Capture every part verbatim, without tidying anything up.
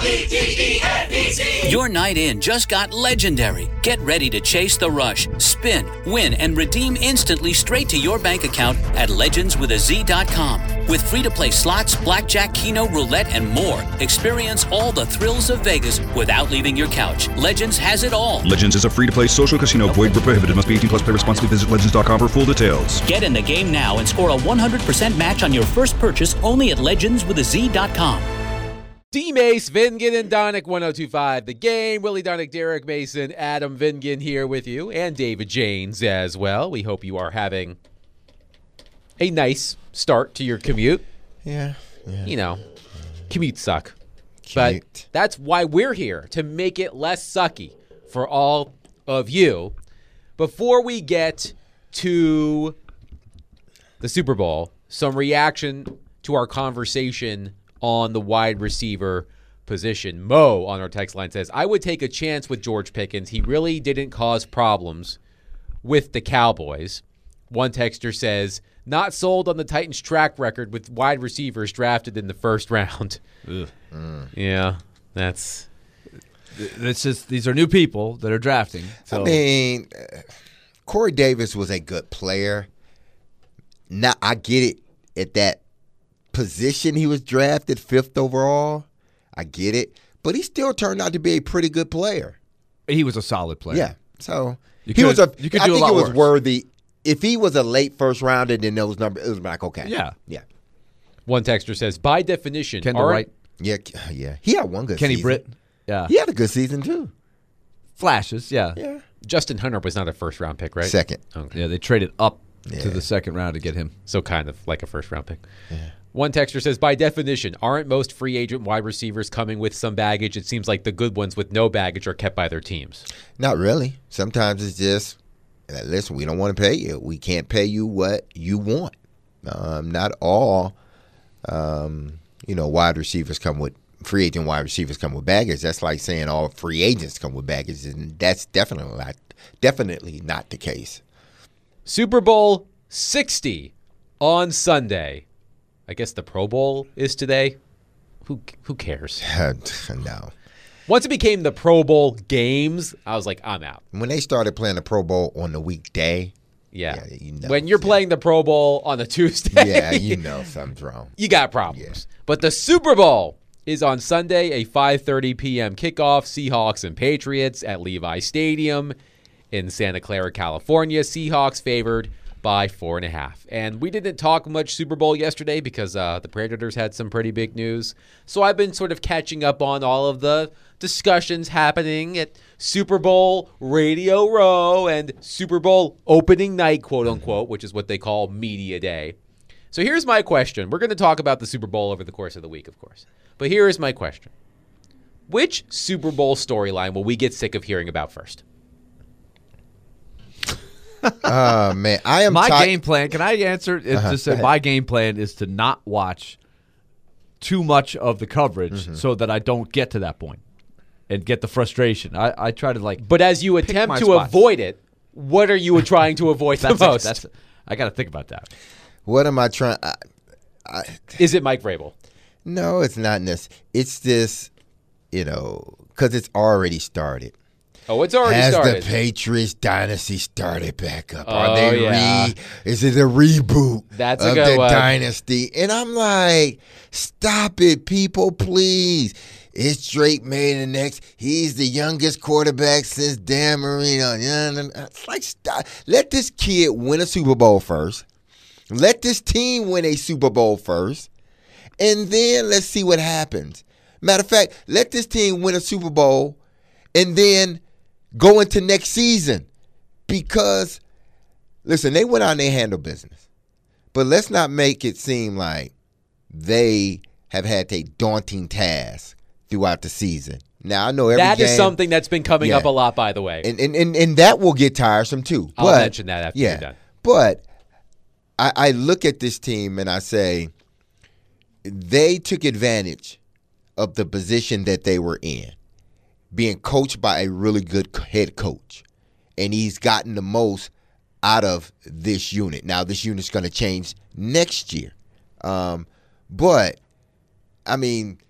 L E G E N E Z. Your night in just got legendary. Get ready to chase the rush, spin, win, and redeem instantly straight to your bank account at legends with a z dot com. With free-to-play slots, blackjack, keno, roulette, and more, experience all the thrills of Vegas without leaving your couch. Legends has it all. Legends is a free-to-play social casino. Void where prohibited. Must be eighteen plus. Play responsibly. Visit legends dot com for full details. Get in the game now and score a one hundred percent match on your first purchase only at legends with a z dot com. D-Mace, Vingan, and Donick, one oh two point five The Game. Willie Donick, Derek Mason, Adam Vingan here with you, and David Janes as well. We hope you are having a nice start to your commute. Yeah. yeah. You know, commutes suck. Commute. But that's why we're here, to make it less sucky for all of you. Before we get to the Super Bowl, some reaction to our conversation on the wide receiver position. Mo on our text line says, I would take a chance with George Pickens. He really didn't cause problems with the Cowboys. One texter says, not sold on the Titans' track record with wide receivers drafted in the first round. Mm. Yeah, that's... It's just, these are new people that are drafting. So. I mean, uh, Corey Davis was a good player. Now, I get it at that position he was drafted fifth overall. I get it. But he still turned out to be a pretty good player. He was a solid player. Yeah. So you he could, was a you could I do think a lot it was worse. worthy. If he was a late first rounder, then those numbers, it was like, okay. Yeah. Yeah. One texter says, by definition, Kendall aren't- Wright. Yeah, yeah. He had one good Kenny season. Britt. Yeah. He had a good season, too. Flashes, yeah. Yeah. Justin Hunter was not a first-round pick, right? Second. Okay. Yeah, they traded up Yeah. to the second round to get him. So kind of like a first-round pick. Yeah. One texter says, by definition, aren't most free agent wide receivers coming with some baggage? It seems like the good ones with no baggage are kept by their teams. Not really. Sometimes it's just, listen, we don't want to pay you. We can't pay you what you want. Um, not all, um, you know, wide receivers come with, free agent wide receivers come with baggage. That's like saying all free agents come with baggage, and that's definitely not, definitely not the case. Super Bowl sixty on Sunday. I guess the Pro Bowl is today. Who who cares? No. Once it became the Pro Bowl games, I was like, I'm out. When they started playing the Pro Bowl on the weekday, yeah, yeah you know, when you're yeah. playing the Pro Bowl on a Tuesday, yeah, you know something's wrong. You got problems. Yeah. But the Super Bowl is on Sunday, a five thirty p.m. kickoff. Seahawks and Patriots at Levi Stadium in Santa Clara, California. Seahawks favored by four and a half. And we didn't talk much Super Bowl yesterday because uh, the Predators had some pretty big news. So I've been sort of catching up on all of the discussions happening at Super Bowl Radio Row and Super Bowl opening night, quote unquote, which is what they call Media Day. So here's my question. We're going to talk about the Super Bowl over the course of the week, of course. But here is my question. Which Super Bowl storyline will we get sick of hearing about first? Oh, man. I am My ti- game plan, can I answer? It's Uh-huh, just go that ahead. my game plan is to not watch too much of the coverage Mm-hmm. so that I don't get to that point and get the frustration. I, I try to like But as you pick attempt my to spots. avoid it, what are you trying to avoid the that's, most? that's I got to think about that. What am I trying? I, I, Is it Mike Vrabel? no, it's not necessary. It's this, you know, because it's already started. Oh, it's already Has started. the Patriots dynasty started back up? Oh, Are they yeah. re? Is it a reboot That's a of good the one. dynasty? And I'm like, stop it, people, please. Is Drake May the next? He's the youngest quarterback since Dan Marino. It's like, stop. Let this kid win a Super Bowl first. Let this team win a Super Bowl first. And then let's see what happens. Matter of fact, let this team win a Super Bowl and then go into next season. Because, listen, they went out and they handled business. But let's not make it seem like they have had a daunting task throughout the season. Now, I know every That game, is something that's been coming Yeah. up a lot, by the way. And, and, and, and that will get tiresome, too. I'll but, mention that after yeah, you're done. But I, I look at this team and I say they took advantage of the position that they were in, being coached by a really good head coach. And he's gotten the most out of this unit. Now, this unit's going to change next year. Um, but, I mean,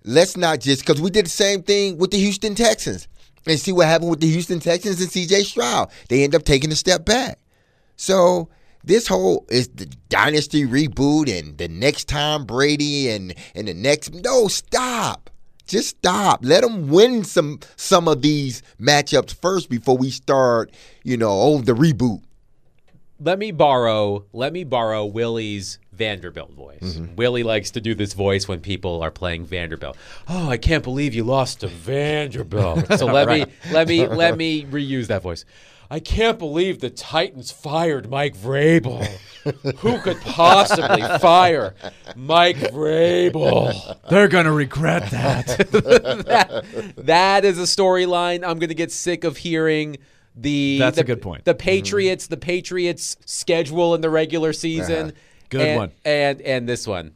let's not just, because we did the same thing with the Houston Texans. And see what happened with the Houston Texans and C J Stroud. They end up taking a step back. So this whole is the dynasty reboot and the next Tom Brady and, and the next. No, stop. Just stop. Let them win some some of these matchups first before we start, you know, oh, the reboot. Let me borrow, let me borrow Willie's Vanderbilt voice. Mm-hmm. Willie likes to do this voice when people are playing Vanderbilt. Oh, I can't believe you lost to Vanderbilt. So let right. me let me let me reuse that voice. I can't believe the Titans fired Mike Vrabel. Who could possibly fire Mike Vrabel? They're gonna regret that. that, that is a storyline I'm gonna get sick of hearing. The, That's the, a good point. The Patriots, mm-hmm. the Patriots schedule in the regular season. Uh-huh. Good and, one. And and this one.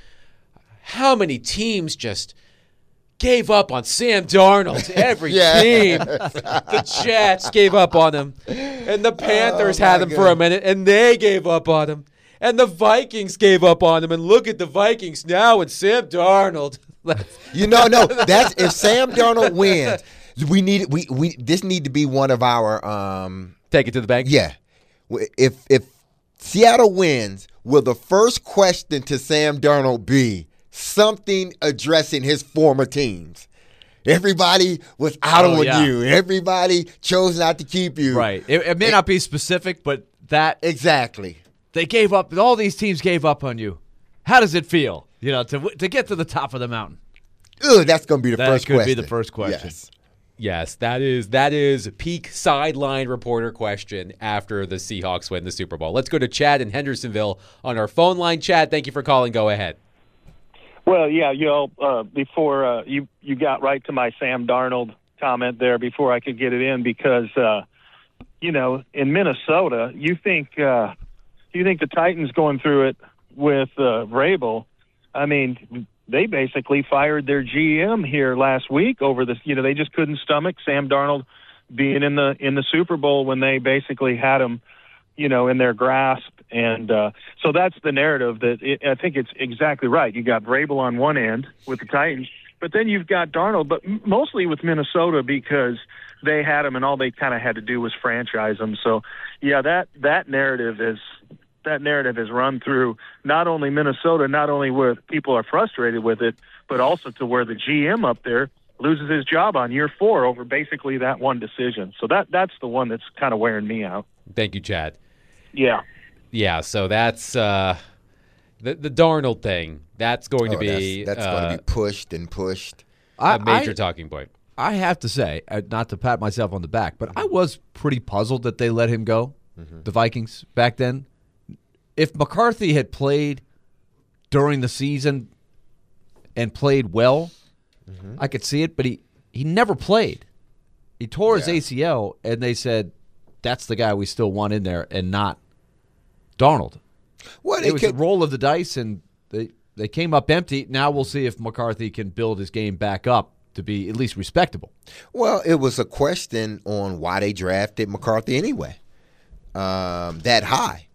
How many teams just gave up on Sam Darnold? Every Yeah. team. The Jets gave up on him. And the Panthers Oh, had my him for a minute, and they gave up on him. And the Vikings gave up on him. And look at the Vikings now and Sam Darnold. You know, no, that's if Sam Darnold wins. We need we we this need to be one of our um Take it to the bank. yeah. If if Seattle wins, will the first question to Sam Darnold be something addressing his former teams? Everybody was out Oh, on yeah. you. Everybody chose not to keep you. Right. It, it may not be specific, but that Exactly. they gave up. All these teams gave up on you. How does it feel? You know, to to get to the top of the mountain. Ugh, that's going to be the That first could question. be the first question. Yes. Yes, that is that is peak sideline reporter question after the Seahawks win the Super Bowl. Let's go to Chad in Hendersonville on our phone line. Chad, thank you for calling. Go ahead. Well, yeah, you know, uh, before uh, you you got right to my Sam Darnold comment there before I could get it in because, uh, you know, in Minnesota, you think uh, you think the Titans going through it with uh, Vrabel, I mean, they basically fired their G M here last week over this. You know, they just couldn't stomach Sam Darnold being in the in the Super Bowl when they basically had him, you know, in their grasp. And uh, so that's the narrative that it, I think it's exactly right. You got Vrabel on one end with the Titans, but then you've got Darnold, but m- mostly with Minnesota because they had him and all they kind of had to do was franchise him. So, yeah, that that narrative is that narrative has run through not only Minnesota, not only where people are frustrated with it, but also to where the G M up there loses his job on year four over basically that one decision. So that that's the one that's kind of wearing me out. Thank you, Chad. Yeah. Yeah, so that's uh, the the Darnold thing. That's going to Oh, be that's, that's uh, going to be pushed and pushed. I, a major I, talking point. I have to say, uh, not to pat myself on the back, but I was pretty puzzled that they let him go, Mm-hmm. the Vikings, back then. If McCarthy had played during the season and played well, Mm-hmm. I could see it, but he, he never played. He tore his Yeah. A C L, and they said, that's the guy we still want in there, and not Darnold. Well, It they was could, a roll of the dice, and they, they came up empty. Now we'll see if McCarthy can build his game back up to be at least respectable. well, it was a question on why they drafted McCarthy anyway, um, that high,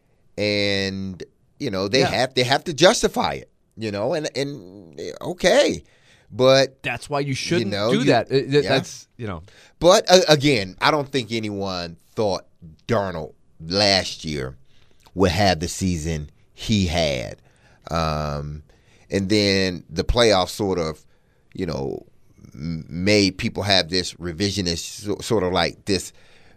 and you know they Yeah. have they have to justify it. You know, and and okay, but That's why you shouldn't know, do you- that. Uh, yeah. That's, you know. But uh, again, I don't think anyone thought Darnold last year would have the season he had. Um, and then the playoffs sort of, you know, m- made people have this revisionist, so- sort of like this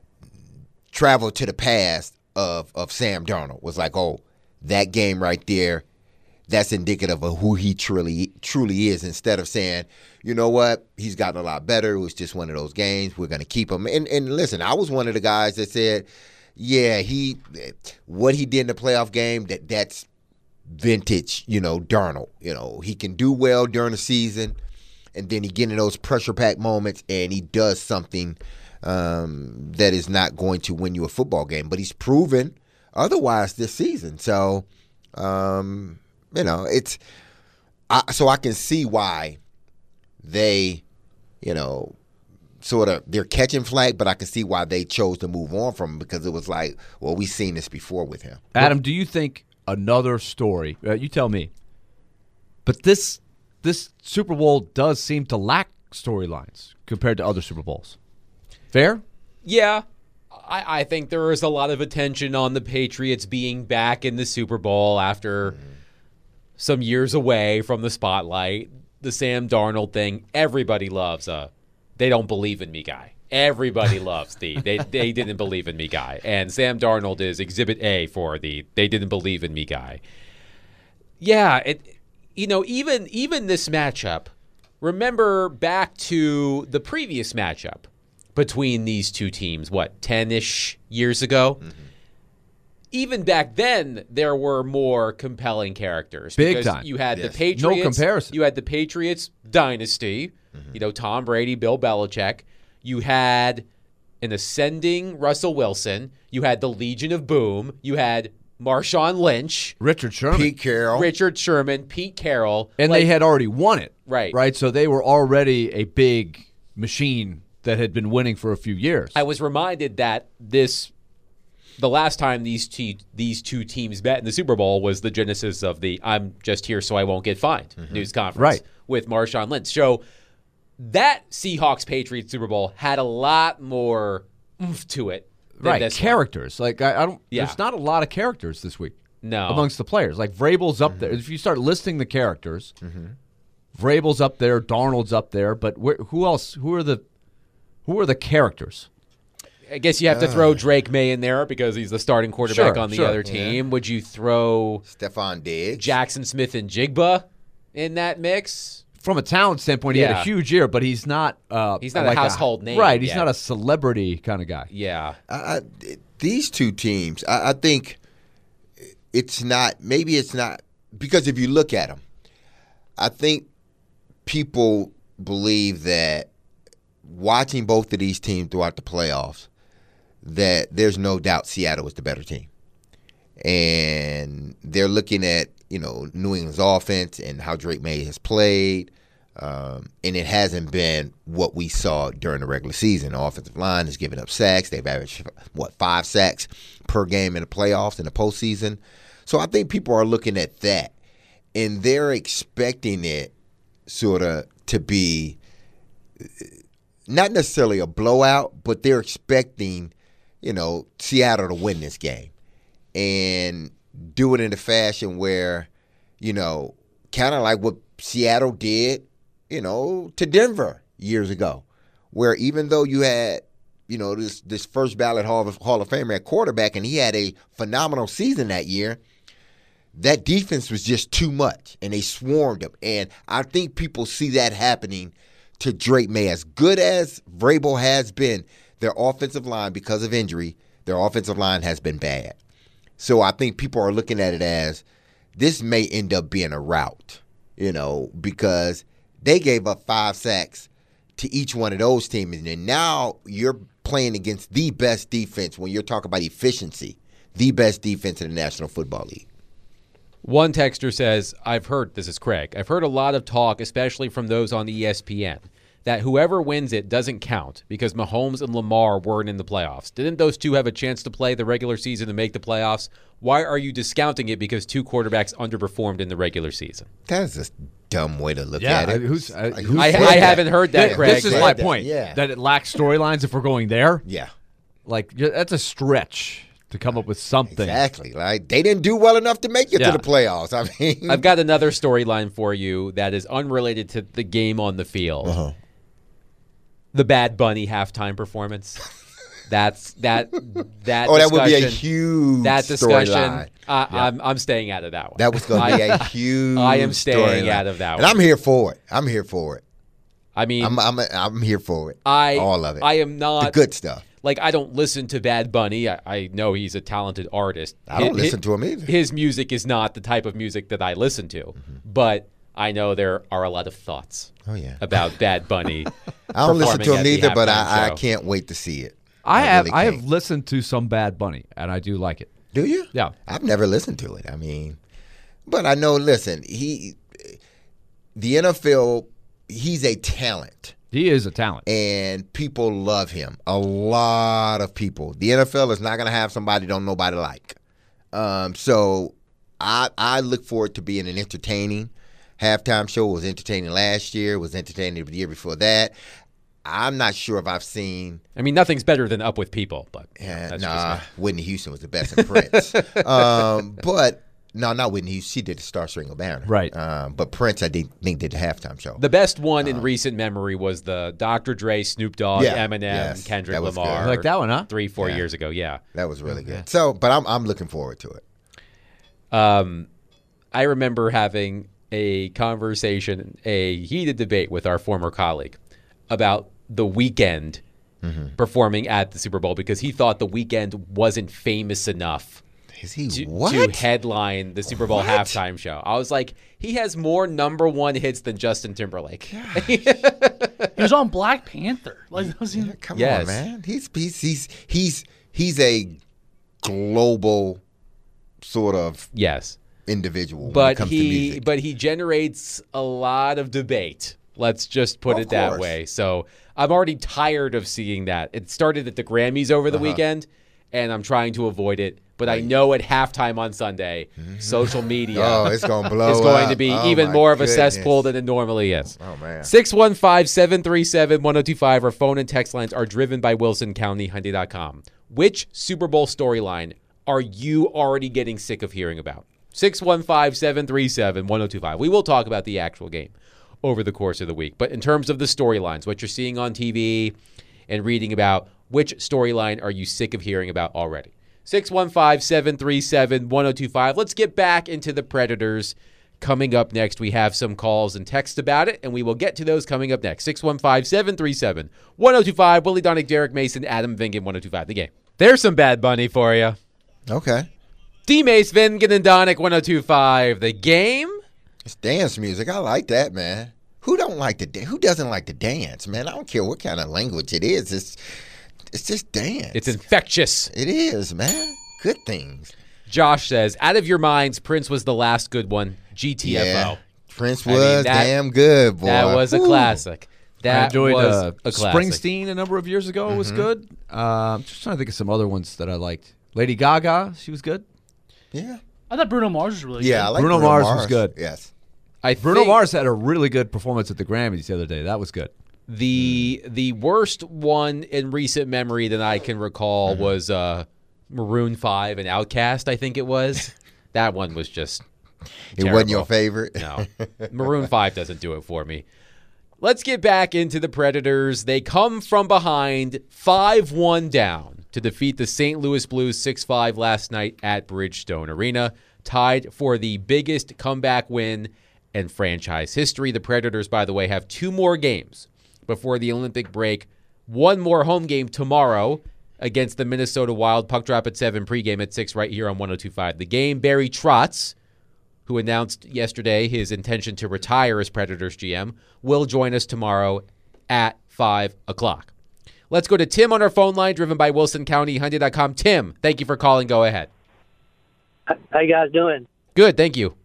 travel to the past of, of Sam Darnold. Was like, oh, that game right there, that's indicative of who he truly truly is, instead of saying, you know what, he's gotten a lot better. It was just one of those games. We're going to keep him. And, and listen, I was one of the guys that said, yeah, he what he did in the playoff game, that that's vintage, you know, Darnold. You know, he can do well during the season, and then he get in those pressure-packed moments, and he does something um, that is not going to win you a football game. But he's proven otherwise this season. So, um, you know, it's I, so I can see why they, you know, sort of they're catching flack, but I can see why they chose to move on from him, because it was like, well, we've seen this before with him. Adam, do you think another story, uh, you tell me, but this this Super Bowl does seem to lack storylines compared to other Super Bowls. Fair? Yeah. I, I think there is a lot of attention on the Patriots being back in the Super Bowl after mm. some years away from the spotlight. The Sam Darnold thing, everybody loves a they don't believe in me guy. Everybody loves the they, they didn't believe in me guy. And Sam Darnold is exhibit A for the they didn't believe in me guy. Yeah, it you know, even even this matchup, remember back to the previous matchup between these two teams, what, ten-ish years ago? Mm-hmm. Even back then, there were more compelling characters. Big because time. You had Yes. the Patriots. No comparison. You had the Patriots dynasty, mm-hmm. you know, Tom Brady, Bill Belichick. You had an ascending Russell Wilson. You had the Legion of Boom. You had Marshawn Lynch. Richard Sherman. Pete Carroll. Richard Sherman, Pete Carroll. And like, they had already won it. Right. Right? So they were already a big machine that had been winning for a few years. I was reminded that this, the last time these te- these two teams met in the Super Bowl was the genesis of the "I'm just here so I won't get fined" mm-hmm. news conference right. with Marshawn Lynch. So that Seahawks-Patriots Super Bowl had a lot more oomph to it than right, this characters. one. Like I, I don't. Yeah. There's not a lot of characters this week. No, amongst the players. Like Vrabel's up mm-hmm. there. If you start listing the characters, mm-hmm. Vrabel's up there, Darnold's up there, but where, who else? Who are the who are the characters? I guess you have to throw Drake May in there because he's the starting quarterback sure, on the sure. other team. Yeah. Would you throw Stephon Diggs, Jackson Smith and Jigba in that mix? From a talent standpoint, he Yeah. had a huge year, but he's not. Uh, He's not like a household name, right? He's yet. not a celebrity kind of guy. Yeah, I, I, these two teams, I, I think it's not. Maybe it's not because if you look at them, I think people believe that watching both of these teams throughout the playoffs, that there's no doubt Seattle was the better team, and they're looking at you know New England's offense and how Drake May has played. Um, and it hasn't been what we saw during the regular season. The offensive line has given up sacks. They've averaged, what, five sacks per game in the playoffs, in the postseason. So I think people are looking at that, and they're expecting it sort of to be not necessarily a blowout, but they're expecting, you know, Seattle to win this game and do it in a fashion where, you know, kind of like what Seattle did, you know, to Denver years ago, where even though you had, you know, this this first ballot Hall of, Hall of Famer at quarterback, and he had a phenomenal season that year, that defense was just too much, and they swarmed him. And I think people see that happening to Drake May. As good as Vrabel has been, their offensive line, because of injury, their offensive line has been bad. So I think people are looking at it as this may end up being a rout, you know, because they gave up five sacks to each one of those teams. And now you're playing against the best defense when you're talking about efficiency, the best defense in the National Football League. One texter says, I've heard, this is Craig, I've heard a lot of talk, especially from those on E S P N, that whoever wins it doesn't count because Mahomes and Lamar weren't in the playoffs. Didn't those two have a chance to play the regular season and make the playoffs? Why are you discounting it because two quarterbacks underperformed in the regular season? That is a dumb way to look Yeah, at it. who's, uh, Like, who's I, said I that? haven't heard that, Yeah, Craig. this is but- my that, point. yeah. That it lacks storylines if we're going there. Yeah, Like, yeah, that's a stretch to come up with something. exactly. Like they didn't do well enough to make it Yeah. to the playoffs. I mean, I've got another storyline for you that is unrelated to the game on the field. Uh-huh. The Bad Bunny halftime performance. That's that. That. oh, that would be a discussion- huge That discussion. storyline. Uh, I'm I'm staying out of that one. That was going to be a huge. I am staying storyline. out of that and one. I'm here for it. I'm here for it. I mean, I'm I'm I'm here for it. I all of it. I am not the good stuff. Like, I don't listen to Bad Bunny. I, I know he's a talented artist. I don't Hi- listen to him either. His music is not the type of music that I listen to. Mm-hmm. But I know there are a lot of thoughts Oh yeah. about Bad Bunny. I don't listen to performing him at the either, but halftime I, I show. can't wait to see it. I have really I have can't. listened to some Bad Bunny, and I do like it. Do you? Yeah. I've never listened to it. I mean, but I know. Listen, he, the N F L, he's a talent. He is a talent. And people love him. A lot of people. The N F L is not going to have somebody don't nobody like. Um, so I I look forward to being an entertaining. halftime show was entertaining last year, was entertaining the year before that. I'm not sure if I've seen. I mean, nothing's better than Up with People, but Yeah, that's nah, just me. Whitney Houston was the best in Prince. um, but no, not Whitney Houston. She did the Star Spangled Banner. Right. Um, but Prince, I did, think, did the halftime show. The best one in recent memory was the Doctor Dre, Snoop Dogg, Yeah, Eminem, yes, Kendrick that was Lamar. good. You like that one, huh? Three, four Yeah. years ago, yeah. That was really good. So, but I'm I'm looking forward to it. Um, I remember having a conversation, a heated debate with our former colleague about the Weeknd performing at the Super Bowl because he thought the Weeknd wasn't famous enough Is he to, what? to headline the Super Bowl What? halftime show. I was like, he has more number one hits than Justin Timberlake. He was on Black Panther. Like, that was Yeah, come Yes. on, man. He's he's he's he's he's a global sort of Yes. individual when it But comes to he music. but he generates a lot of debate. Let's just put Of it that course. way. So I'm already tired of seeing that. It started at the Grammys over Uh-huh. the weekend, and I'm trying to avoid it. But I know at halftime on Sunday, social media Oh, it's gonna blow is going up. to be Oh, even my more of a goodness. cesspool than it normally is. Oh, man. six one five, seven three seven, one oh two five. Our phone and text lines are driven by Wilson County Hyundai dot com. Which Super Bowl storyline are you already getting sick of hearing about? six one five, seven three seven, one oh two five. We will talk about the actual game over the course of the week. But in terms of the storylines, what you're seeing on T V and reading about, which storyline are you sick of hearing about already? six one five, seven three seven, one oh two five. Let's get back into the Predators. Coming up next, we have some calls and text about it, and we will get to those coming up next. six one five, seven three seven, one oh two five. Willie Donick, Derek Mason, Adam Vingan, one oh two five. The game. There's some Bad Bunny for you. Okay. D-Mace, Vingan, and Donick, one oh two five. The game. It's dance music. I like that, man. Who don't like to da- Who doesn't like to dance, man? I don't care what kind of language it is. It's it's just dance. It's infectious. It is, man. Good things. Josh says, out of your minds, Prince was the last good one. G T F O. Yeah. Prince I mean, was that- damn good, boy. That was a Woo. classic. That I enjoyed was uh, a classic. Springsteen a number of years ago was good. Uh, I'm just trying to think of some other ones that I liked. Lady Gaga, she was good. Yeah. I thought Bruno Mars was really Yeah, I good. like Bruno Bruno, Mars Mars was good. Yes. I Bruno think Mars had a really good performance at the Grammys the other day. That was good. the the worst one in recent memory that I can recall Mm-hmm. was uh, Maroon five and Outkast, I think it was. That one was just It wasn't your terrible. favorite? No. Maroon five doesn't do it for me. Let's get back into the Predators. They come from behind five one down to defeat the Saint Louis Blues six five last night at Bridgestone Arena, tied for the biggest comeback win in franchise history. The Predators, by the way, have two more games before the Olympic break. One more home game tomorrow against the Minnesota Wild. Puck drop at seven, pregame at six right here on one oh two five. The game, Barry Trotz, who announced yesterday his intention to retire as Predators G M, will join us tomorrow at five o'clock. Let's go to Tim on our phone line, driven by Wilson County Hyundai dot com. Tim, thank you for calling. Go ahead. How you guys doing? Good, thank you.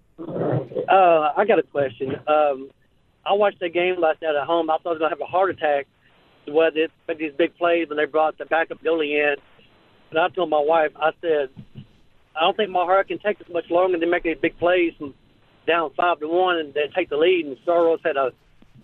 Uh, I got a question. Um, I watched the game last night at home. I thought I was going to have a heart attack the way they made these big plays when they brought the backup goalie in. And I told my wife, I said, I don't think my heart can take this much longer than make these big plays from down five to one and then take the lead. And Soros had a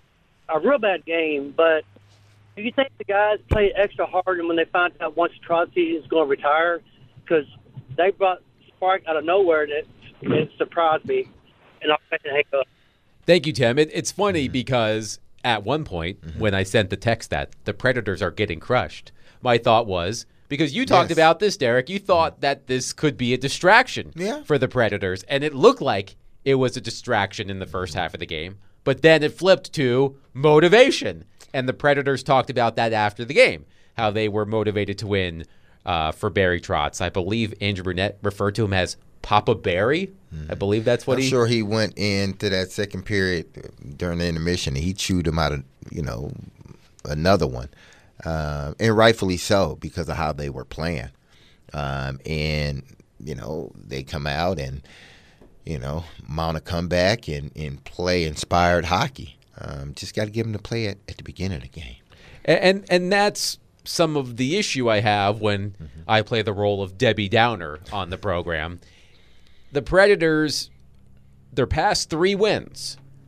a real bad game. But do you think the guys play extra hard and when they find out once Trotsky is going to retire? Because they brought spark out of nowhere that it surprised me. And I had to hang up. Thank you, Tim. It, it's funny because at one point when I sent the text that the Predators are getting crushed, my thought was, because you talked Yes. about this, Derek, you thought that this could be a distraction Yeah. for the Predators, and it looked like it was a distraction in the first half of the game, but then it flipped to motivation, and the Predators talked about that after the game, how they were motivated to win uh, for Barry Trotz. I believe Andrew Brunette referred to him as Papa Barry. I believe that's what I'm he... sure he went into that second period during the intermission and he chewed him out of, you know, another one. Uh, and rightfully so because of how they were playing. Um, and, you know, they come out and, you know, mount a comeback and, and play inspired hockey. Um, just got to give them to play at, at the beginning of the game. And and, and that's some of the issue I have when Mm-hmm. I play the role of Debbie Downer on the program. The Predators, their past three wins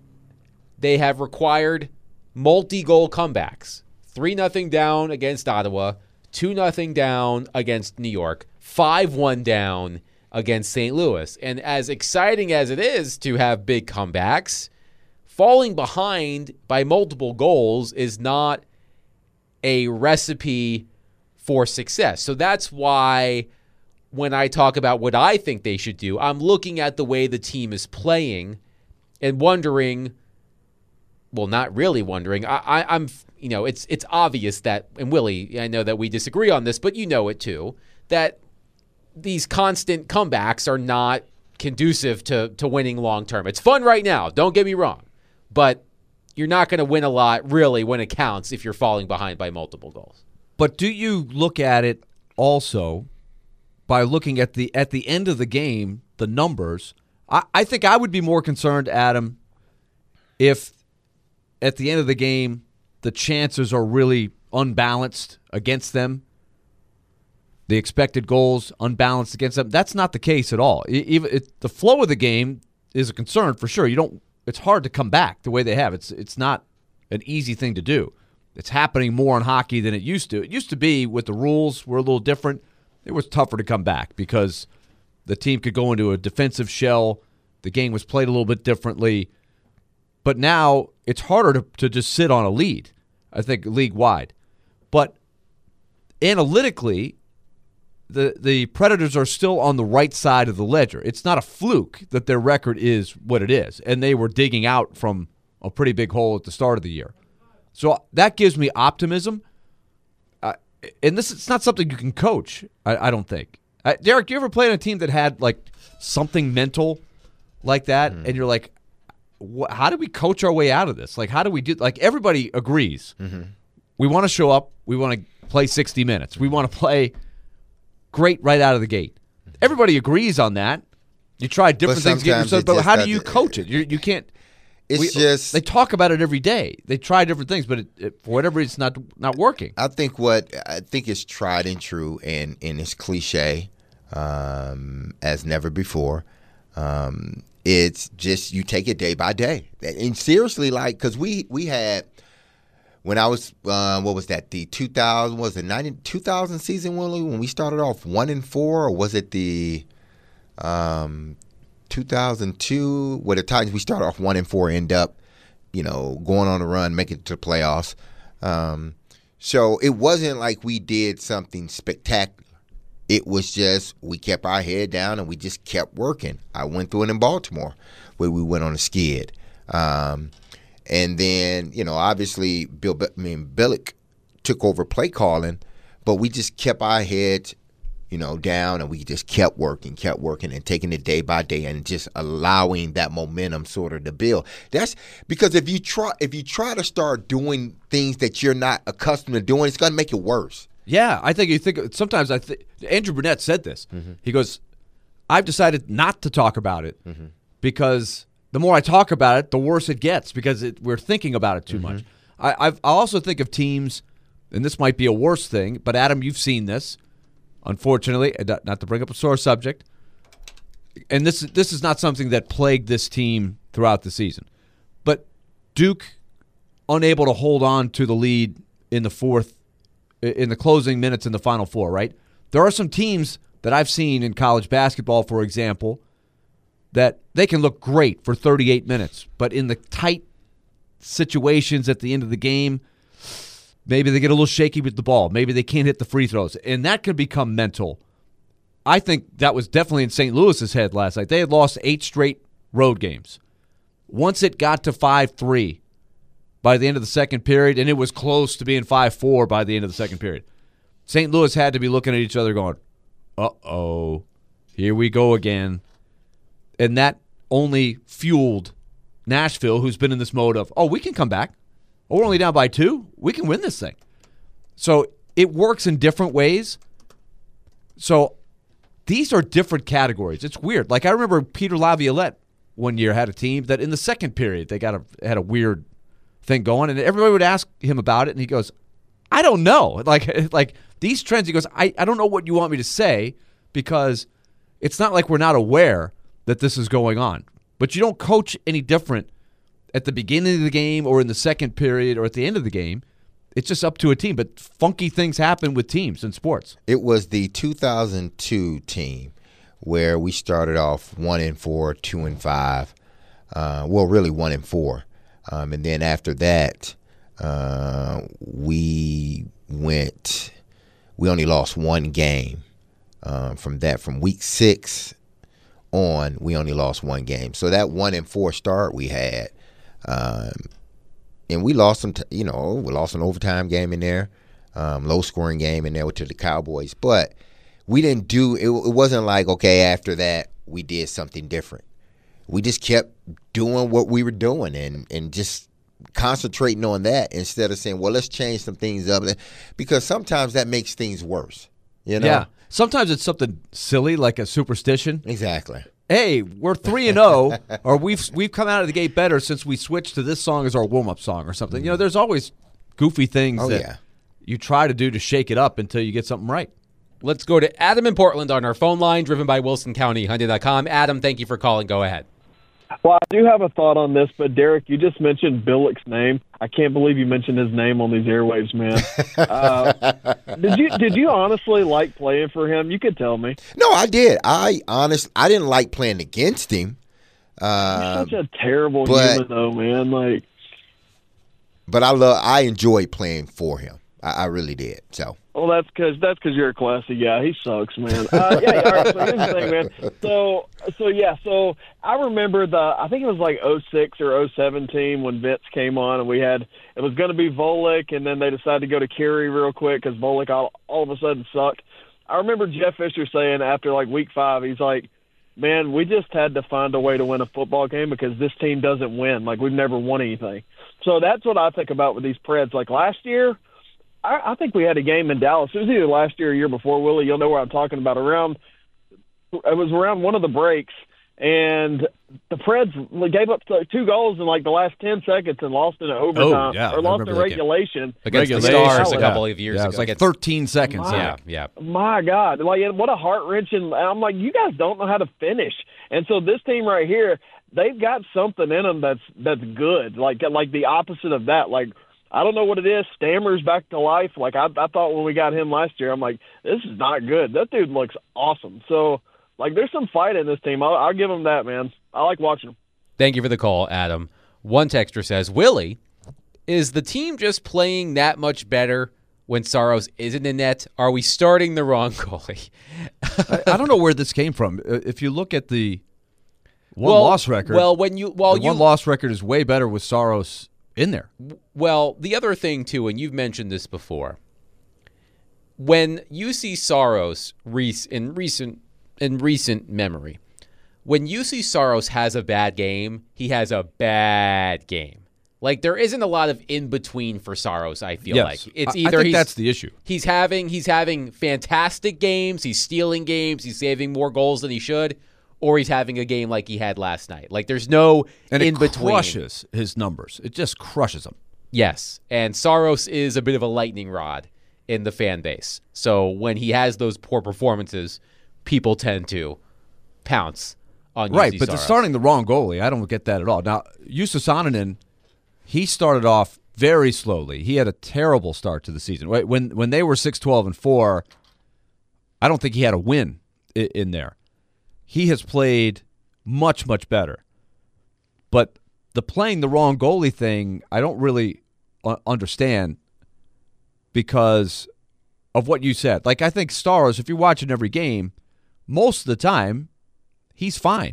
they have required multi-goal comebacks. three nothing down against Ottawa, two nothing down against New York, five one down against Saint Louis. And as exciting as it is to have big comebacks, falling behind by multiple goals is not a recipe for success. So that's why when I talk about what I think they should do, I'm looking at the way the team is playing and wondering, well, not really wondering. I, I, I'm, you know, it's it's obvious that, and Willie, I know that we disagree on this, but you know it too, that these constant comebacks are not conducive to, to winning long term. It's fun right now, don't get me wrong, but you're not going to win a lot really when it counts if you're falling behind by multiple goals. But do you look at it also by looking at the at the end of the game, the numbers? I, I think I would be more concerned, Adam, if at the end of the game the chances are really unbalanced against them. The expected goals unbalanced against them. That's not the case at all. Even it, the flow of the game is a concern for sure. You don't. It's hard to come back the way they have. It's it's not an easy thing to do. It's happening more in hockey than it used to. It used to be with the rules were a little different. It was tougher to come back because the team could go into a defensive shell. The game was played a little bit differently. But now it's harder to, to just sit on a lead, I think, league-wide. But analytically, the the Predators are still on the right side of the ledger. It's not a fluke that their record is what it is, and they were digging out from a pretty big hole at the start of the year. So that gives me optimism. Uh, and this it's not something you can coach, I, I don't think. Uh, Derek, you ever played on a team that had like something mental like that, mm. and you're like, wh- how do we coach our way out of this? Like, how do we do? Like, everybody agrees. Mm-hmm. We want to show up. We want to play sixty minutes. We want to play great right out of the gate. Everybody agrees on that. You try different things to get yourself, but how do you coach it? You you can't. It's we, just they talk about it every day. They try different things, but it, it, for whatever reason, it's not not working. I think what I think is tried and true, and and it's cliche um, as never before. Um, it's just you take it day by day, and seriously, like because we we had when I was uh, what was that the two thousand was it ninety two thousand season Willie when we started off one and four, or was it the um. two thousand two, where the Titans, we start off one and four, end up, you know, going on a run, making it to the playoffs. Um, so it wasn't like we did something spectacular. It was just we kept our head down and we just kept working. I went through it in Baltimore where we went on a skid. Um, and then, you know, obviously Bill, I mean, Billick took over play calling, but we just kept our heads you know, down, and we just kept working, kept working, and taking it day by day, and just allowing that momentum sort of to build. That's because if you try, if you try to start doing things that you're not accustomed to doing, it's going to make it worse. Yeah, I think you think sometimes. I think Andrew Burnett said this. Mm-hmm. He goes, "I've decided not to talk about it mm-hmm. because the more I talk about it, the worse it gets because it, we're thinking about it too mm-hmm. much." I I've, I also think of teams, and this might be a worse thing, but Adam, you've seen this. Unfortunately, not to bring up a sore subject, and this this is not something that plagued this team throughout the season, but Duke unable to hold on to the lead in the fourth, in the closing minutes in the Final Four, right? There are some teams that I've seen in college basketball, for example, that they can look great for thirty-eight minutes, but in the tight situations at the end of the game, maybe they get a little shaky with the ball. Maybe they can't hit the free throws. And that can become mental. I think that was definitely in Saint Louis's head last night. They had lost eight straight road games. Once it got to five three by the end of the second period, and it was close to being five four by the end of the second period, Saint Louis had to be looking at each other going, uh-oh, here we go again. And that only fueled Nashville, who's been in this mode of, oh, we can come back. Oh, we're only down by two. We can win this thing. So it works in different ways. So these are different categories. It's weird. Like I remember Peter Laviolette one year had a team that in the second period they got a had a weird thing going, and everybody would ask him about it, and he goes, "I don't know." Like like these trends, he goes, "I I don't know what you want me to say because it's not like we're not aware that this is going on." But you don't coach any different at the beginning of the game or in the second period or at the end of the game. It's just up to a team. But funky things happen with teams in sports. It was the two thousand two team where we started off one and four, two and five. Uh, well, really one and four. Um, and then after that, uh, we went – we only lost one game. Um, from that, from week six on, we only lost one game. So that one and four start we had, um, and we lost some. T- you know, we lost an overtime game in there, um, low scoring game in there to the Cowboys. But we didn't do. It, it wasn't like okay after that we did something different. We just kept doing what we were doing and and just concentrating on that instead of saying, well, let's change some things up, because sometimes that makes things worse. You know. Yeah. Sometimes it's something silly like a superstition. Exactly. Hey, we're three and zero, or we've we've come out of the gate better since we switched to this song as our warm up song or something. You know, there's always goofy things Oh, that yeah. you try to do to shake it up until you get something right. Let's go to Adam in Portland on our phone line, driven by Wilson County Hyundai dot com. Adam, thank you for calling. Go ahead. Well, I do have a thought on this, but Derek, you just mentioned Billick's name. I can't believe you mentioned his name on these airwaves, man. Uh, did you did you honestly like playing for him? You could tell me. No, I did. I honest, I didn't like playing against him. Uh, He's such a terrible but- human, though, man. Like, but I love. I enjoyed playing for him. I, I really did. So. well, that's because that's because you're a classy guy. He sucks, man. Uh, yeah, all right. So here's the thing, man. So, so yeah. So I remember the. I think it was like oh six or oh seven team when Vince came on, and we had it was going to be Volek, and then they decided to go to Carey real quick because Volek all, all of a sudden sucked. I remember Jeff Fisher saying after like week five, he's like, "Man, we just had to find a way to win a football game because this team doesn't win. Like we've never won anything." So that's what I think about with these Preds. Like last year. I, I think we had a game in Dallas. It was either last year or year before, Willie. You'll know where I'm talking about. Around, it was around one of the breaks, and the Preds gave up two goals in like the last ten seconds and lost in overtime Oh, yeah, I or lost in remember that game. regulation. Against the Regulation. Stars a Yeah. couple of years Yeah, it ago. was like Against- thirteen seconds. My- Yeah, yeah. My God, like what a heart wrenching! I'm like, you guys don't know how to finish, and so this team right here, they've got something in them that's that's good. Like like the opposite of that, like. I don't know what it is. Stammer's back to life. Like I, I thought when we got him last year, I'm like, this is not good. That dude looks awesome. So, like, there's some fight in this team. I'll, I'll give him that, man. I like watching him. Thank you for the call, Adam. One texter says, Willie, is the team just playing that much better when Saros isn't in net? Are we starting the wrong goalie? I, I don't know where this came from. Uh, If you look at the one Well- loss record, Well, when you well the you one loss record is way better with Saros in there. Well, the other thing, too, and you've mentioned this before, when you see Saros rec- in recent in recent memory, when you see Saros has a bad game, he has a bad game. Like, there isn't a lot of in-between for Saros, I feel Yes. like. It's I- either I think he's, that's the issue. He's having, he's having fantastic games, he's stealing games, he's saving more goals than he should, or he's having a game like he had last night. Like, there's no And in it between. crushes his numbers. It just crushes them. Yes, and Saros is a bit of a lightning rod in the fan base. So when he has those poor performances, people tend to pounce on Right, Jussi but they're Saros. starting the wrong goalie. I don't get that at all. Now, Jussi Sananen, he started off very slowly. He had a terrible start to the season. When when they were six twelve and four, I don't think he had a win i- in there. He has played much, much better. But the playing the wrong goalie thing, I don't really uh, understand because of what you said. Like, I think Saros, if you're watching every game, most of the time, he's fine.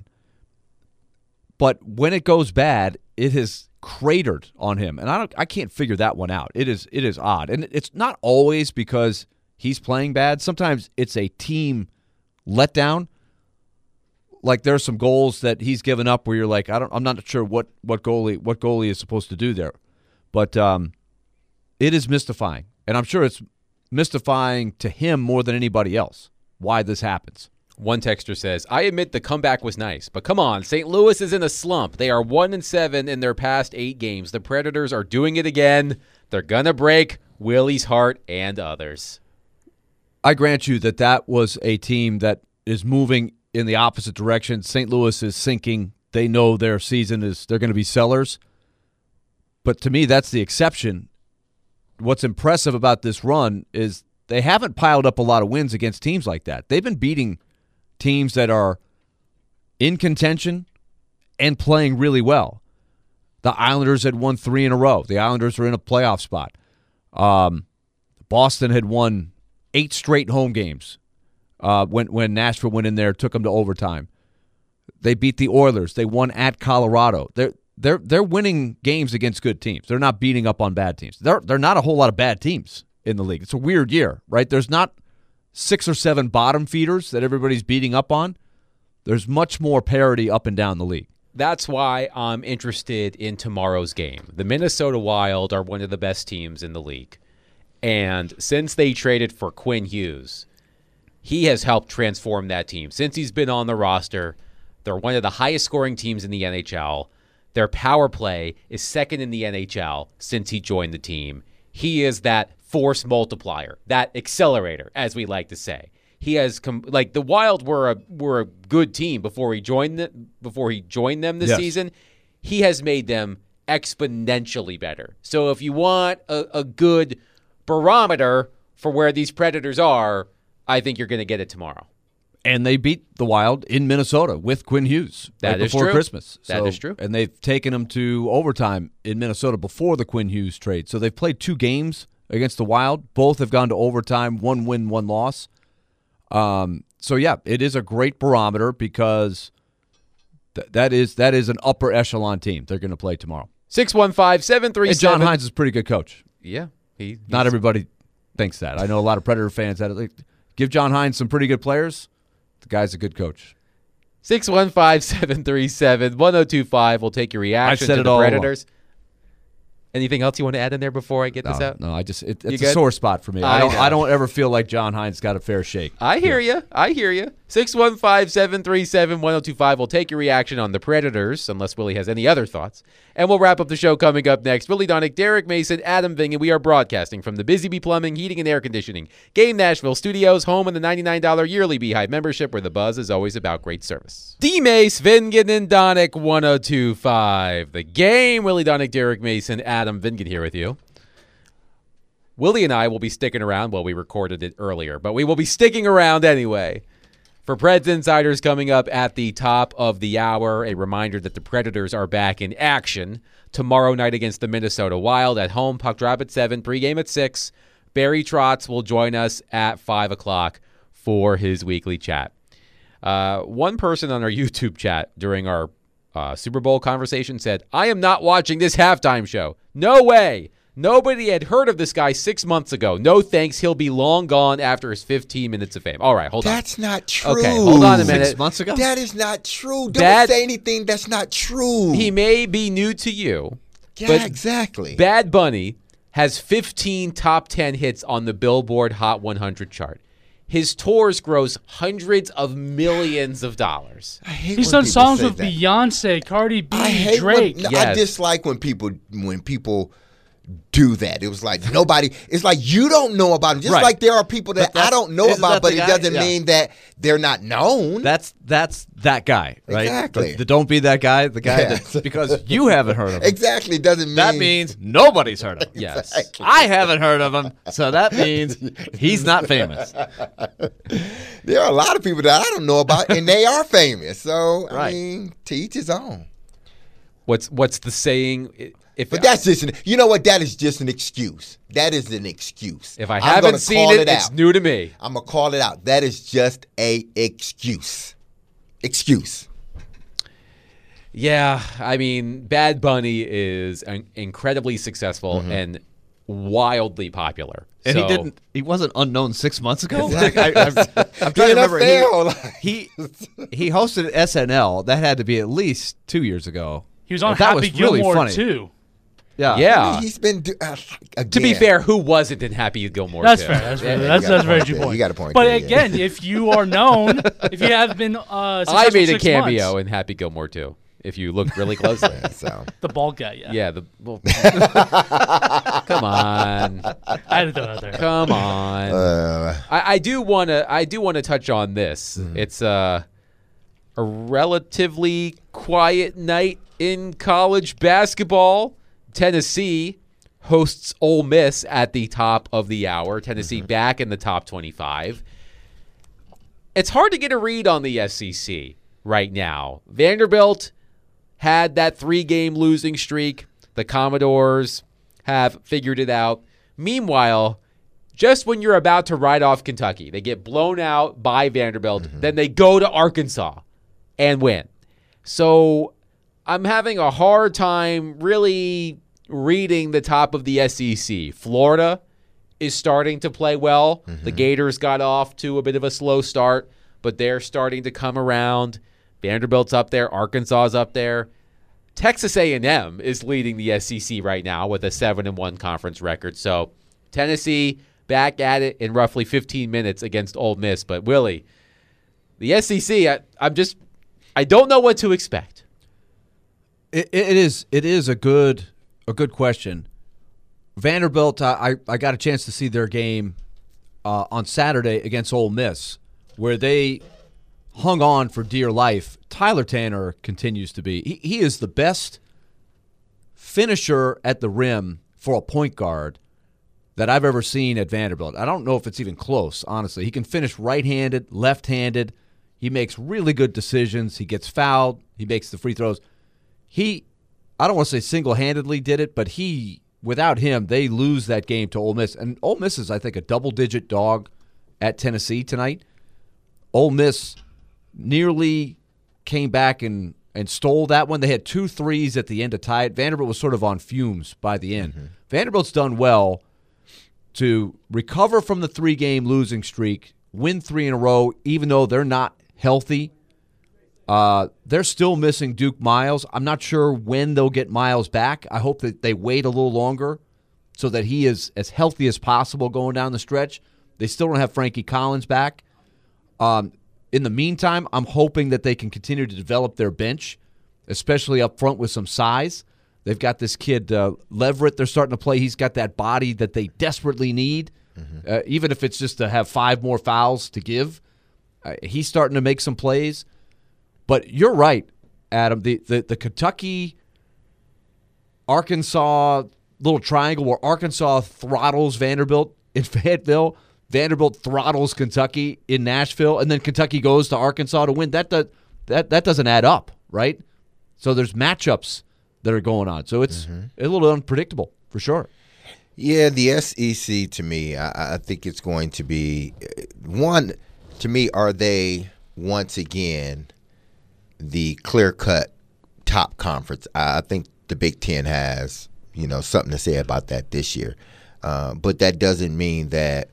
But when it goes bad, it has cratered on him, and I don't, I can't figure that one out. It is, it is odd, and it's not always because he's playing bad. Sometimes it's a team letdown. Like there's some goals that he's given up where you're like, I don't, I'm not sure what what goalie what goalie is supposed to do there, but um, it is mystifying, and I'm sure it's mystifying to him more than anybody else why this happens. One texter says, I admit the comeback was nice, but come on, Saint Louis is in a slump. They are one and seven in their past eight games. The Predators are doing it again. They're gonna break Willie's heart and others. I grant you that that was a team that is moving in the opposite direction. Saint Louis is sinking. They know their season is, they're going to be sellers. but to me, that's the exception. What's impressive about this run is they haven't piled up a lot of wins against teams like that. They've been beating teams that are in contention and playing really well. The Islanders had won three in a row. The Islanders were in a playoff spot. Um, Boston had won eight straight home games uh, when when Nashville went in there, took them to overtime. They beat the Oilers. They won at Colorado. They're they're they're winning games against good teams. They're not beating up on bad teams. They're they're not a whole lot of bad teams in the league. It's a weird year, right? There's not six or seven bottom feeders that everybody's beating up on. There's much more parity up and down the league. That's why I'm interested in tomorrow's game. The Minnesota Wild are one of the best teams in the league. And since they traded for Quinn Hughes, he has helped transform that team. Since he's been on the roster, they're one of the highest scoring teams in the N H L. Their power play is second in the N H L since he joined the team. He is that force multiplier, that accelerator, as we like to say. He has com- like the Wild were a were a good team before he joined the, before he joined them this yes. season. He has made them exponentially better. So if you want a, a good barometer for where these Predators are, I think you're going to get it tomorrow. And they beat the Wild in Minnesota with Quinn Hughes that right is before true. Christmas. That so, is true. And they've taken them to overtime in Minnesota before the Quinn Hughes trade. So they've played two games against the Wild. Both have gone to overtime, one win, one loss. Um, so, yeah, it is a great barometer because th- that is that is an upper echelon team they're going to play tomorrow. six one five, seven three seven. And John Hines is a pretty good coach. Yeah. He, Not everybody thinks that. I know a lot of Predator fans that like, give John Hines some pretty good players. The guy's a good coach. six one five, seven three seven, one oh two five. We'll take your reaction said to it the all Predators. Anything else you want to add in there before I get No, this out? no, I just it, You it's a good? sore spot for me. I I don't know. I don't ever feel like John Hines got a fair shake. I hear you. I hear you. six one five, seven three seven, one oh two five. We'll take your reaction on the Predators, unless Willie has any other thoughts. And we'll wrap up the show coming up next. Willie Donick, Derek Mason, Adam Ving, we are broadcasting from the Busy Bee Plumbing, Heating, and Air Conditioning Game Nashville Studios, home of the ninety-nine dollars yearly Beehive membership, where the buzz is always about great service. D-Mace, Vingan, and Donick, one oh two five. The Game. Willie Donick, Derek Mason, Adam Vingan here with you. Willie and I will be sticking around. Well, we recorded it earlier, but we will be sticking around anyway. For Preds Insiders coming up at the top of the hour, a reminder that the Predators are back in action tomorrow night against the Minnesota Wild at home. Puck drop at seven, pregame at six. Barry Trotz will join us at five o'clock for his weekly chat. Uh, one person on our YouTube chat during our uh, Super Bowl conversation said, I am not watching this halftime show. No way. Nobody had heard of this guy six months ago. No thanks. He'll be long gone after his fifteen minutes of fame. All right, hold That's on. That's not true. Okay, hold on a minute. Six months ago? That is not true. Don't Bad- say anything that's not true. He may be new to you. yeah, but exactly. Bad Bunny has fifteen top ten hits on the Billboard Hot one hundred chart. His tours gross hundreds of millions of dollars. I hate He's when done people songs say with that. Beyonce, Cardi B, I hate Drake. When, no, Yes. I dislike when people when people do that. It was like nobody. It's like you don't know about him. Just Right. like there are people that But I that's- don't know isn't about, that but the it guy? doesn't Yeah. mean that they're not known. That's that's that guy, right? Exactly. The, the don't be that guy, the guy Yeah. that, because you haven't heard of him. exactly. It doesn't mean That means nobody's heard of him. Yes. Exactly. I haven't heard of him, so that means he's not famous. there are a lot of people that I don't know about, and they are famous. So I Right. mean, to each his own. What's what's the saying? If But that's just an, you know what? That is just an excuse. That is an excuse. if I I'm haven't gonna seen call it, it it's out. new to me. I'm gonna call it out. That is just a excuse. Excuse. Yeah, I mean, Bad Bunny is an incredibly successful and wildly popular. And So- he didn't. He wasn't unknown six months ago. Exactly. I, am I'm trying to remember. N F L, He, he he hosted S N L. That had to be at least two years ago. He was on That Happy was really Gilmore funny. too. Yeah. Yeah. He's been do- uh, again. To be fair, who wasn't in Happy Gilmore? That's too? fair. That's fair. Yeah, That's you got that's a very point true there. point. You got a point But there, yeah. again, if you are known, if you have been uh, I successful made a six cameo months, in Happy Gilmore too. If you look really closely. So the bald guy, yeah. Yeah. The well, come on, I had to throw it out there. come on. uh, I, I do want to. I do want to touch on this. It's uh, a relatively quiet night in college basketball. Tennessee hosts Ole Miss at the top of the hour. Tennessee mm-hmm. back in the top twenty-five. It's hard to get a read on the S E C right now. Vanderbilt had that three-game losing streak. The Commodores have figured it out. Meanwhile, just when you're about to ride off Kentucky, they get blown out by Vanderbilt. Mm-hmm. Then they go to Arkansas and win. So I'm having a hard time really reading the top of the S E C. Florida is starting to play well. Mm-hmm. The Gators got off to a bit of a slow start, but they're starting to come around. Vanderbilt's up there. Arkansas's up there. Texas A and M is leading the S E C right now with a seven and one conference record. So Tennessee back at it in roughly fifteen minutes against Ole Miss. But Willie, the S E C, I, I'm just, I don't know what to expect. It, it is, it is a good, a good question. Vanderbilt, I, I got a chance to see their game uh, on Saturday against Ole Miss, where they hung on for dear life. Tyler Tanner continues to be. He, he is the best finisher at the rim for a point guard that I've ever seen at Vanderbilt. I don't know if it's even close, honestly. He can finish right-handed, left-handed. He makes really good decisions. He gets fouled. He makes the free throws. He, I don't want to say single-handedly did it, but he, without him, they lose that game to Ole Miss. And Ole Miss is, I think, a double-digit dog at Tennessee tonight. Ole Miss nearly came back and, and stole that one. They had two threes at the end to tie it. Vanderbilt was sort of on fumes by the end. Mm-hmm. Vanderbilt's done well to recover from the three-game losing streak, win three in a row, even though they're not healthy. Uh, they're still missing Duke Miles. I'm not sure when they'll get Miles back. I hope that they wait a little longer so that he is as healthy as possible going down the stretch. They still don't have Frankie Collins back. Um, in the meantime, I'm hoping that they can continue to develop their bench, especially up front with some size. They've got this kid, uh, Leverett, they're starting to play. He's got that body that they desperately need, mm-hmm. uh, even if it's just to have five more fouls to give. Uh, he's starting to make some plays. But you're right, Adam. The, the, the Kentucky-Arkansas little triangle where Arkansas throttles Vanderbilt in Fayetteville, Vanderbilt throttles Kentucky in Nashville, and then Kentucky goes to Arkansas to win. That does, that that doesn't add up, right? So there's matchups that are going on. So it's mm-hmm. a little unpredictable for sure. Yeah, the S E C to me, I, I think it's going to be one. To me, are they once again the clear-cut top conference? I, I think the Big Ten has, you know, something to say about that this year. Uh, but that doesn't mean that.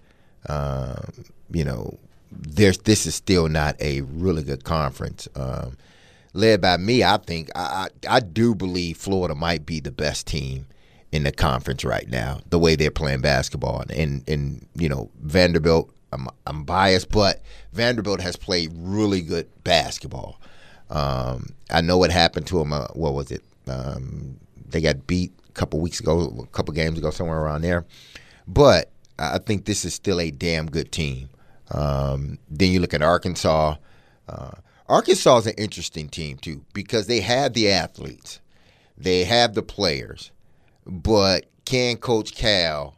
Um, you know, there's this is still not a really good conference. Um, led by me, I think I, I I do believe Florida might be the best team in the conference right now. The way they're playing basketball, and and you know Vanderbilt. I'm I'm biased, but Vanderbilt has played really good basketball. Um, I know what happened to them. Uh, what was it? Um, they got beat a couple weeks ago, a couple games ago, somewhere around there, but. I think this is still a damn good team. Um, then you look at Arkansas. Uh, Arkansas is an interesting team, too, because they have the athletes. They have the players. But can Coach Cal,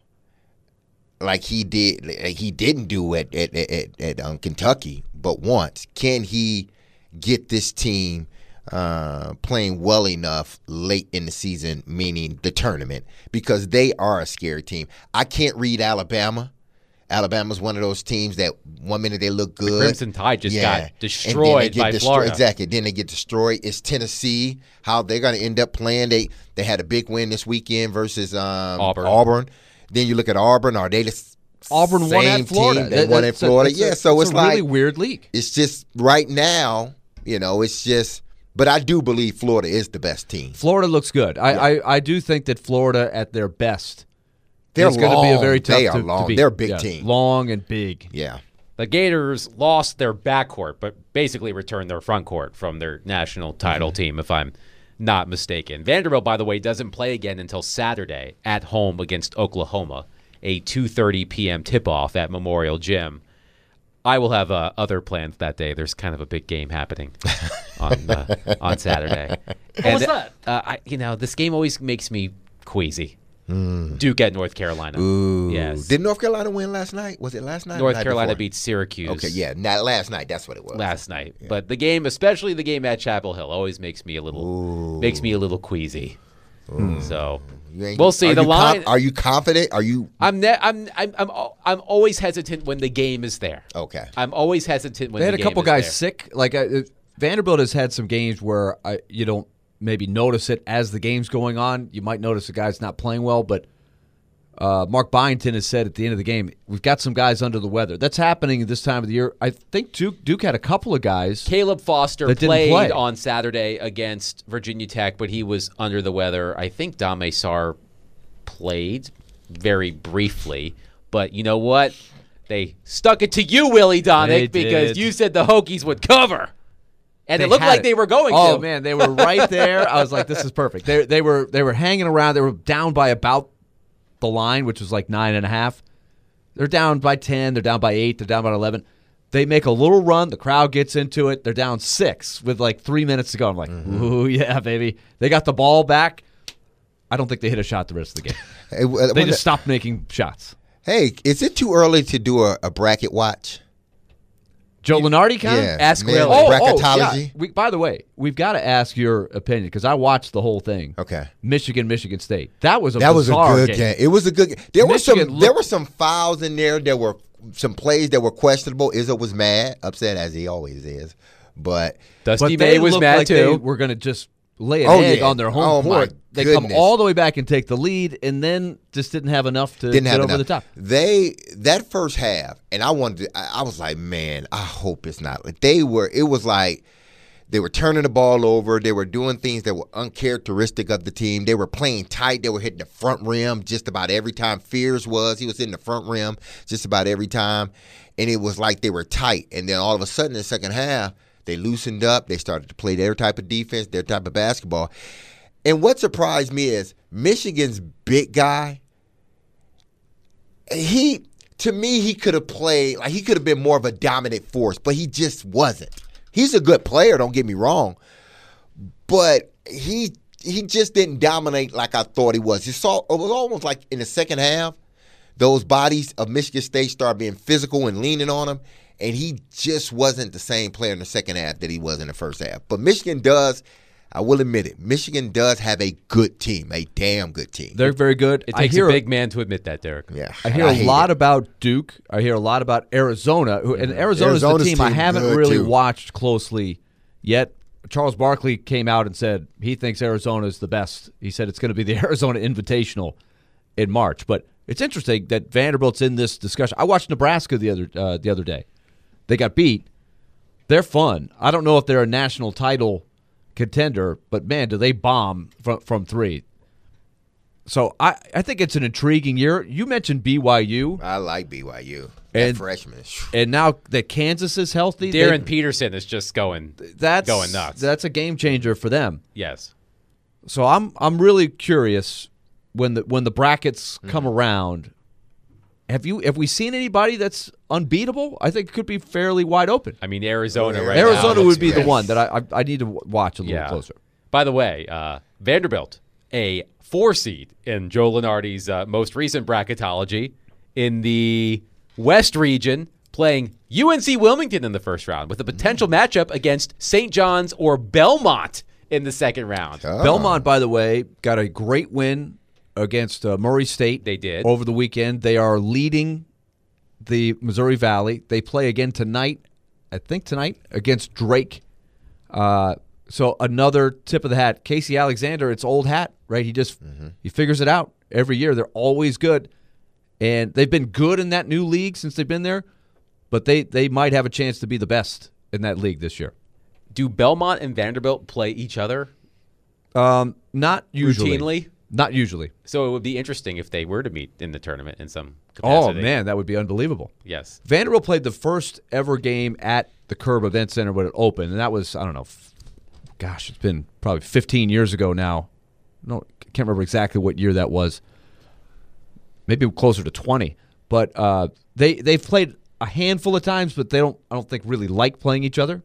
like he did, like he didn't do at, at, at, at um, Kentucky, but once, can he get this team uh, playing well enough late in the season, meaning the tournament, because they are a scary team. I can't read Alabama. Alabama's one of those teams that one minute they look good. The Crimson Tide just yeah. got destroyed by destroyed, Florida. Exactly. Then they get destroyed. It's Tennessee, how they're going to end up playing. They they had a big win this weekend versus um, Auburn. Auburn. Then you look at Auburn. Are they the Auburn same won at Florida. team? They that, won at Florida. A, yeah, a, so it's, it's a like really weird league. It's just right now, you know, it's just – but I do believe Florida is the best team. Florida looks good. I, yeah. I, I do think that Florida at their best They're is going to be a very tough they are to, long. to beat. They're a big yeah, team. Long and big. Yeah. The Gators lost their backcourt, but basically returned their front court from their national title mm-hmm. team, if I'm not mistaken. Vanderbilt, by the way, doesn't play again until Saturday at home against Oklahoma, a two thirty p.m. tip-off at Memorial Gym. I will have uh, other plans that day. There's kind of a big game happening on uh, on Saturday. What was that? Uh, I, you know, this game always makes me Queasy. Mm. Duke at North Carolina. Ooh. Yes. Did North Carolina win last night? Was it last night? North night Carolina before? beat Syracuse. Okay, yeah, not last night. That's what it was. Last night, yeah. But the game, especially the game at Chapel Hill, always makes me a little Ooh. makes me a little queasy. Ooh. So we'll see. The line. Com- are you confident? Are you? I'm, ne- I'm. I'm. I'm. I'm always hesitant when the game is there. Okay. I'm always hesitant when they had the a couple game is guys there. sick. Like uh, Vanderbilt has had some games where I, you don't maybe notice it as the game's going on. You might notice the guy's not playing well, but. Uh, Mark Byington has said at the end of the game, we've got some guys under the weather. That's happening this time of the year. I think Duke, Duke had a couple of guys. Caleb Foster that played didn't play. on Saturday against Virginia Tech, but he was under the weather. I think Dame Sarr played very briefly. But you know what? They stuck it to you, Willie Donick, because did. you said the Hokies would cover. And They it looked had like it. they were going oh, to. Oh, man, they were right there. I was like, this is perfect. They, they, were, they were hanging around. They were down by about the line, which was like nine and a half. They're down by ten. They're down by eight. They're down by eleven. They make a little run. The crowd gets into it. They're down six with like three minutes to go. I'm like, mm-hmm. ooh, yeah, baby. They got the ball back. I don't think they hit a shot the rest of the game. Hey, uh, they just stopped making shots. Hey, is it too early to do a, a bracket watch? Joe Lunardi kind yeah, of? Ask man, Willie. Oh, bracketology. oh, yeah. we, by the way, we've got to ask your opinion because I watched the whole thing. Okay. Michigan, Michigan State. That was a that was a bizarre good game. game. It was a good game. There Michigan were some looked, there were some fouls in there. There were some plays that were questionable. Izzo was mad, upset as he always is. But Dusty but May they was looked mad like too. They were going to just lay an Oh, egg yeah. on their home Oh, my court. They come goodness. all the way back and take the lead, and then just didn't have enough to didn't get have over enough. the top. They that first half, and I wanted. To, I, I was like, man, I hope it's not. Like they were. It was like they were turning the ball over. They were doing things that were uncharacteristic of the team. They were playing tight. They were hitting the front rim just about every time. Fears was he was hitting the front rim just about every time, and it was like they were tight. And then all of a sudden, in the second half, they loosened up. They started to play their type of defense, their type of basketball. And what surprised me is Michigan's big guy, he, to me, he could have played, like he could have been more of a dominant force, but he just wasn't. He's a good player, don't get me wrong, but he he just didn't dominate like I thought he was. You saw, it was almost like in the second half, those bodies of Michigan State started being physical and leaning on him, and he just wasn't the same player in the second half that he was in the first half. But Michigan does, I will admit it, Michigan does have a good team, a damn good team. They're very good. It takes I hear a big man to admit that, Derek. Yeah, I hear I a lot it. about Duke. I hear a lot about Arizona, who, and Arizona's, Arizona's the team, I team haven't good, really too. watched closely yet. Charles Barkley came out and said he thinks Arizona is the best. He said it's going to be the Arizona Invitational in March. But it's interesting that Vanderbilt's in this discussion. I watched Nebraska the other uh, the other day. They got beat. They're fun. I don't know if they're a national title contender, but man, do they bomb from from three. So I, I think it's an intriguing year. You mentioned B Y U. I like B Y U. And that freshman. And now that Kansas is healthy, Darren they, Peterson is just going that's going nuts. That's a game changer for them. Yes. So I'm I'm really curious when the when the brackets come Mm-hmm. around. Have you have we seen anybody that's unbeatable? I think it could be fairly wide open. I mean, Arizona right now Arizona looks would be great. the one that I I, I need to w- watch a little Yeah. closer. By the way, uh, Vanderbilt, a four seed in Joe Lunardi's uh, most recent bracketology in the West region, playing U N C Wilmington in the first round with a potential matchup against Saint John's or Belmont in the second round. Oh. Belmont, by the way, got a great win against uh, Murray State. They did. Over the weekend. They are leading the Missouri Valley. They play again tonight, I think tonight, against Drake. Uh, so another tip of the hat. Casey Alexander, it's old hat, right? He just Mm-hmm. he figures it out every year. They're always good. And they've been good in that new league since they've been there, but they, they might have a chance to be the best in that league this year. Do Belmont and Vanderbilt play each other Um, not usually. routinely? Not usually. So it would be interesting if they were to meet in the tournament in some Oh, capacity. man, that would be unbelievable. Yes. Vanderbilt played the first ever game at the Curb Event Center when it opened, and that was, I don't know, f- gosh, it's been probably fifteen years ago now. No, I can't remember exactly what year that was. Maybe closer to twenty. But uh, they, they've played a handful of times, but they don't, I don't think, really like playing each other.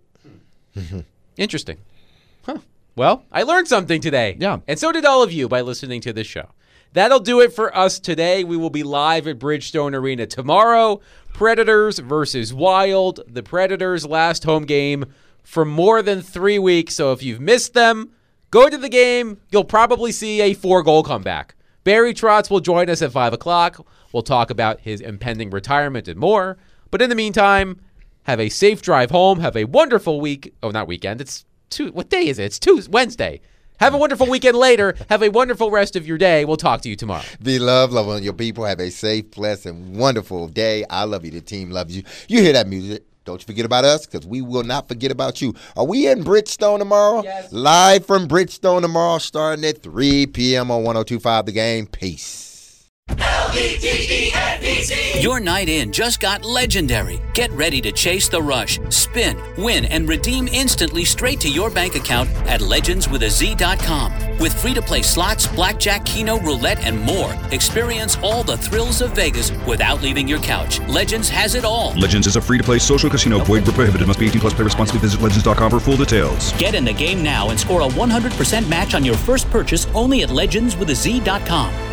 Interesting. Huh. Well, I learned something today. Yeah. And so did all of you by listening to this show. That'll do it for us today. We will be live at Bridgestone Arena tomorrow. Predators versus Wild. The Predators' last home game for more than three weeks. So if you've missed them, go to the game. You'll probably see a four-goal comeback. Barry Trotz will join us at five o'clock. We'll talk about his impending retirement and more. But in the meantime, have a safe drive home. Have a wonderful week. Oh, not weekend. It's Tuesday. What day is it? It's Tuesday, Wednesday. Have a wonderful weekend later. Have a wonderful rest of your day. We'll talk to you tomorrow. Be loved, love on your people. Have a safe, blessed, and wonderful day. I love you. The team loves you. You hear that music. Don't you forget about us, because we will not forget about you. Are we in Bridgestone tomorrow? Yes. Live from Bridgestone tomorrow, starting at three p.m. on one oh two point five The Game. Peace. L E D E N E T. Your night in just got legendary. Get ready to chase the rush, spin, win, and redeem instantly straight to your bank account at legends with a z dot com. With free-to-play slots, blackjack, keno, roulette, and more, experience all the thrills of Vegas without leaving your couch. Legends has it all. Legends is a free-to-play social casino. Void where prohibited. Must be eighteen plus. Play responsibly. Visit legends dot com for full details. Get in the game now and score a one hundred percent match on your first purchase only at legends with a z dot com.